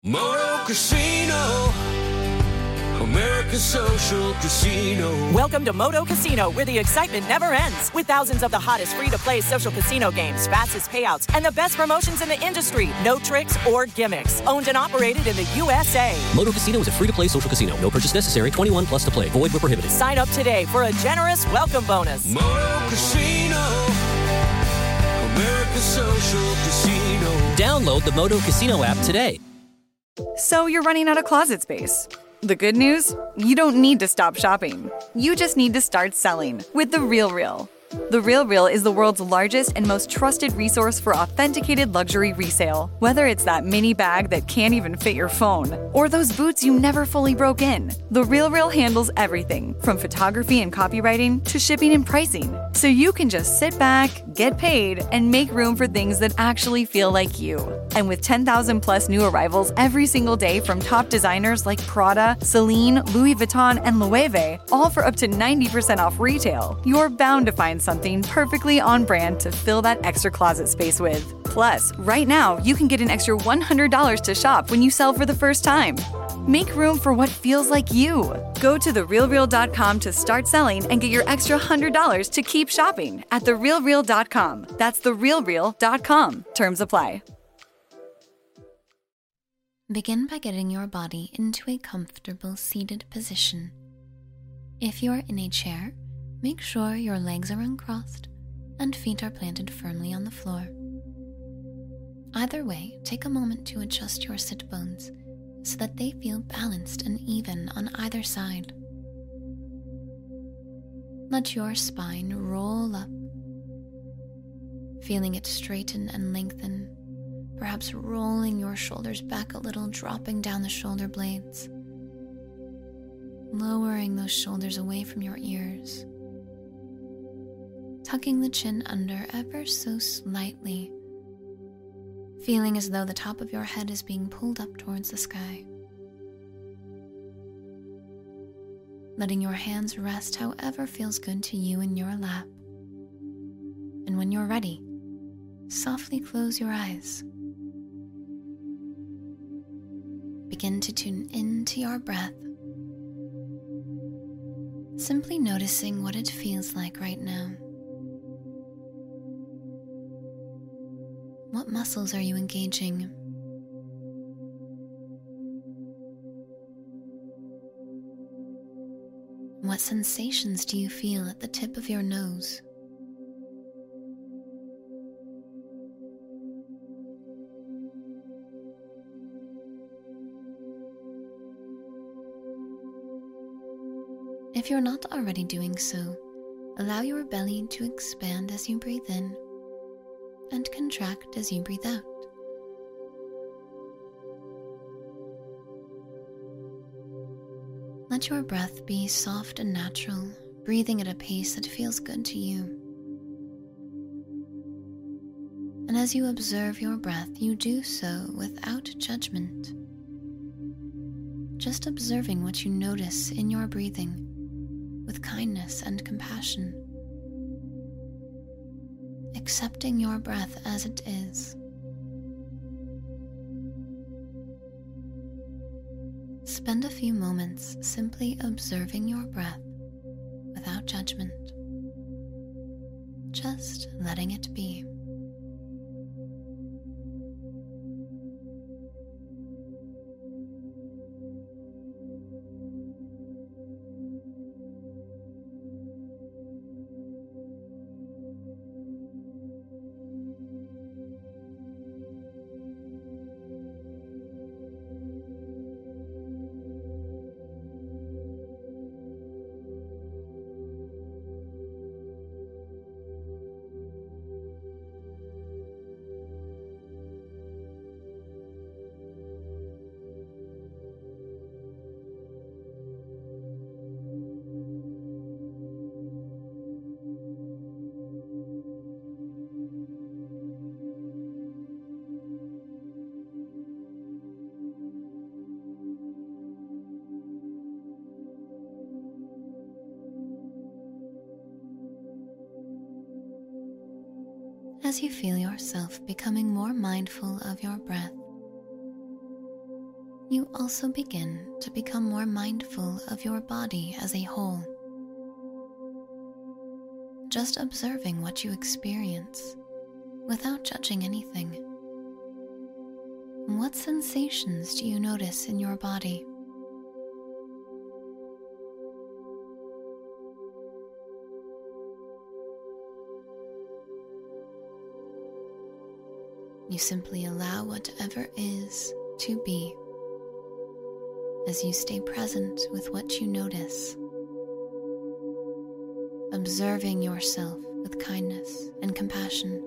Moto Casino, American Social Casino. Welcome to Moto Casino, where the excitement never ends. With thousands of the hottest free-to-play social casino games, fastest payouts, and the best promotions in the industry. No tricks or gimmicks. Owned and operated in the USA. Moto Casino is a free-to-play social casino. No purchase necessary. 21 plus to play. Void where prohibited. Sign up today for a generous welcome bonus. Moto Casino, American Social Casino. Download the Moto Casino app today. So you're running out of closet space. The good news? You don't need to stop shopping. You just need to start selling with The RealReal. The RealReal is the world's largest and most trusted resource for authenticated luxury resale. Whether it's that mini bag that can't even fit your phone, or those boots you never fully broke in, The RealReal handles everything from photography and copywriting to shipping and pricing. So you can just sit back, get paid, and make room for things that actually feel like you. And with 10,000 plus new arrivals every single day from top designers like Prada, Celine, Louis Vuitton, and Loewe, all for up to 90% off retail, you're bound to find something perfectly on brand to fill that extra closet space with. Plus, right now, you can get an extra $100 to shop when you sell for the first time. Make room for what feels like you. Go to therealreal.com to start selling and get your extra $100 to keep shopping at therealreal.com. That's therealreal.com. Terms apply. Begin by getting your body into a comfortable seated position. If you're in a chair, make sure your legs are uncrossed and feet are planted firmly on the floor. Either way, take a moment to adjust your sit bones so that they feel balanced and even on either side. Let your spine roll up, feeling it straighten and lengthen, perhaps rolling your shoulders back a little, dropping down the shoulder blades, lowering those shoulders away from your ears, tucking the chin under ever so slightly, feeling as though the top of your head is being pulled up towards the sky. Letting your hands rest however feels good to you in your lap. And when you're ready, softly close your eyes. Begin to tune into your breath, simply noticing what it feels like right now. What muscles are you engaging? What sensations do you feel at the tip of your nose? If you're not already doing so, allow your belly to expand as you breathe in and contract as you breathe out. Let your breath be soft and natural, breathing at a pace that feels good to you. And as you observe your breath, you do so without judgment. Just observing what you notice in your breathing with kindness and compassion. Accepting your breath as it is. Spend a few moments simply observing your breath without judgment, just letting it be. As you feel yourself becoming more mindful of your breath, You also begin to become more mindful of your body as a whole, just observing what you experience without judging anything. What sensations do you notice in your body? You simply allow whatever is to be as you stay present with what you notice, observing yourself with kindness and compassion.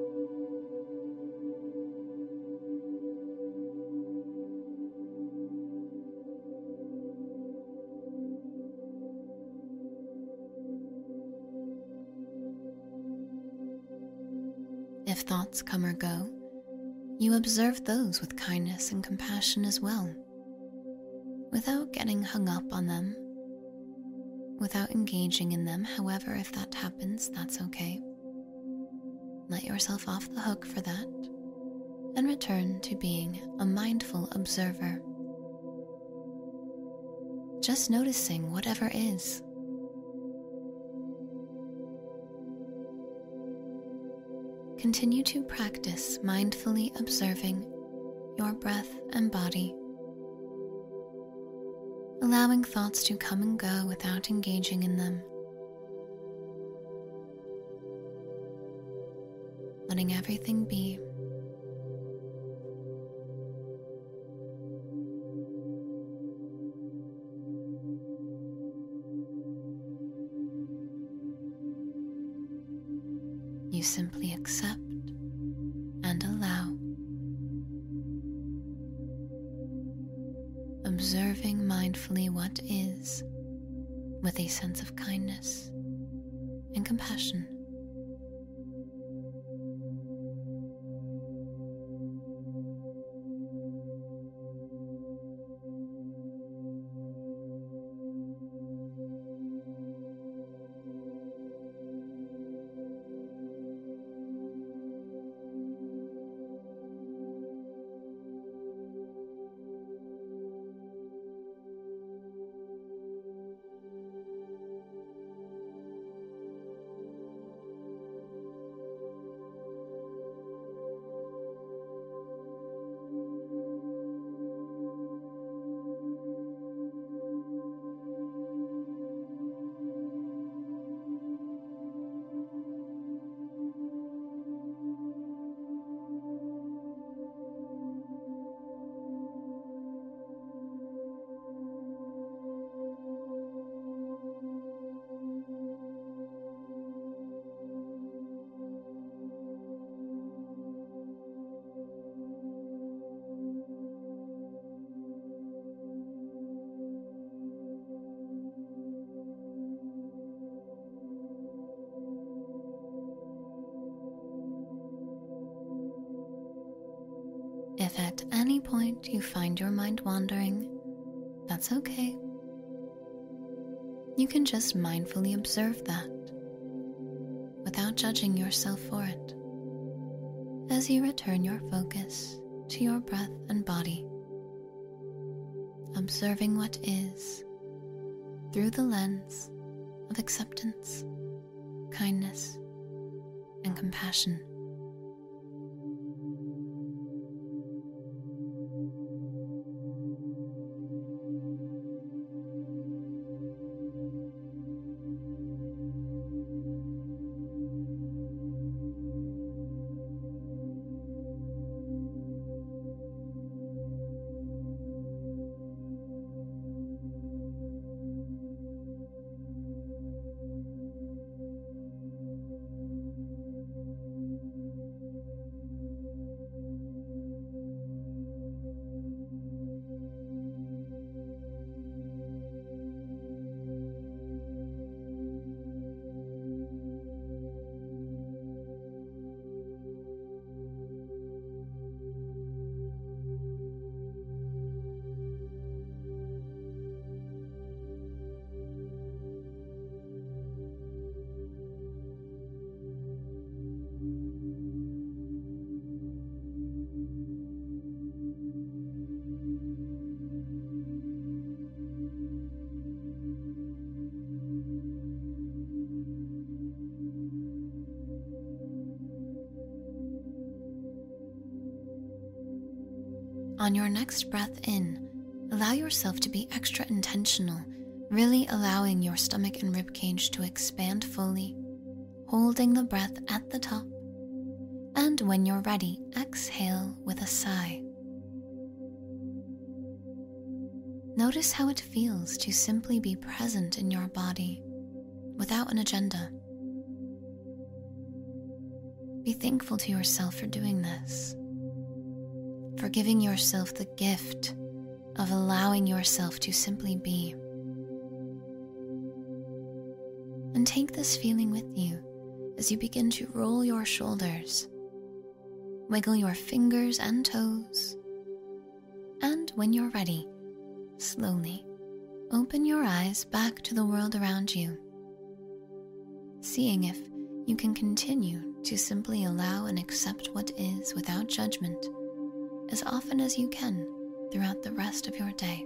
If thoughts come or go, you observe those with kindness and compassion as well, without getting hung up on them, without engaging in them. However, if that happens, that's okay. Let yourself off the hook for that and return to being a mindful observer, just noticing whatever is. Continue to practice mindfully observing your breath and body, allowing thoughts to come and go without engaging in them, letting everything be. You simply accept and allow, observing mindfully what is with a sense of kindness and compassion. If at any point you find your mind wandering, that's okay. You can just mindfully observe that, without judging yourself for it, as you return your focus to your breath and body, observing what is through the lens of acceptance, kindness, and compassion. On your next breath in, allow yourself to be extra intentional, really allowing your stomach and ribcage to expand fully, holding the breath at the top. And when you're ready, exhale with a sigh. Notice how it feels to simply be present in your body without an agenda. Be thankful to yourself for doing this, for giving yourself the gift of allowing yourself to simply be. And take this feeling with you as you begin to roll your shoulders, wiggle your fingers and toes, and when you're ready, slowly open your eyes back to the world around you, seeing if you can continue to simply allow and accept what is without judgment as often as you can throughout the rest of your day.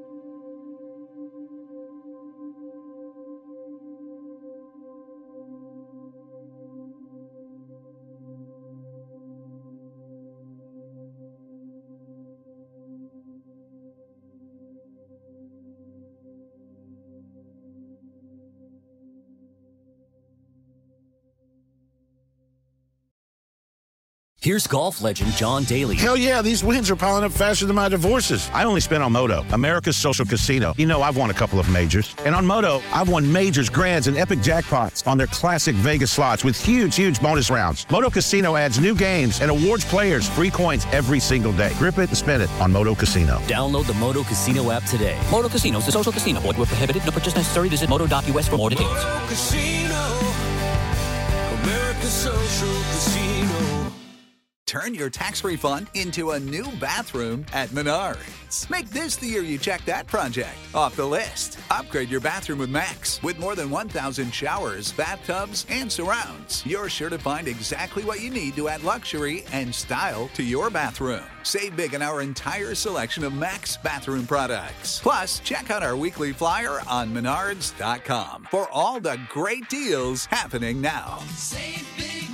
Here's golf legend John Daly. Hell yeah, these wins are piling up faster than my divorces. I only spent on Moto, America's social casino. You know, I've won a couple of majors. And on Moto, I've won majors, grands, and epic jackpots on their classic Vegas slots with huge bonus rounds. Moto Casino adds new games and awards players free coins every single day. Grip it and spin it on Moto Casino. Download the Moto Casino app today. Moto Casino is a social casino. Void where prohibited. No purchase necessary. Visit moto.us for more details. Moto Casino, America's social casino. Turn your tax refund into a new bathroom at Menards. Make this the year you check that project off the list. Upgrade your bathroom with Max. With more than 1,000 showers, bathtubs, and surrounds, you're sure to find exactly what you need to add luxury and style to your bathroom. Save big on our entire selection of Max bathroom products. Plus, check out our weekly flyer on Menards.com for all the great deals happening now. Save big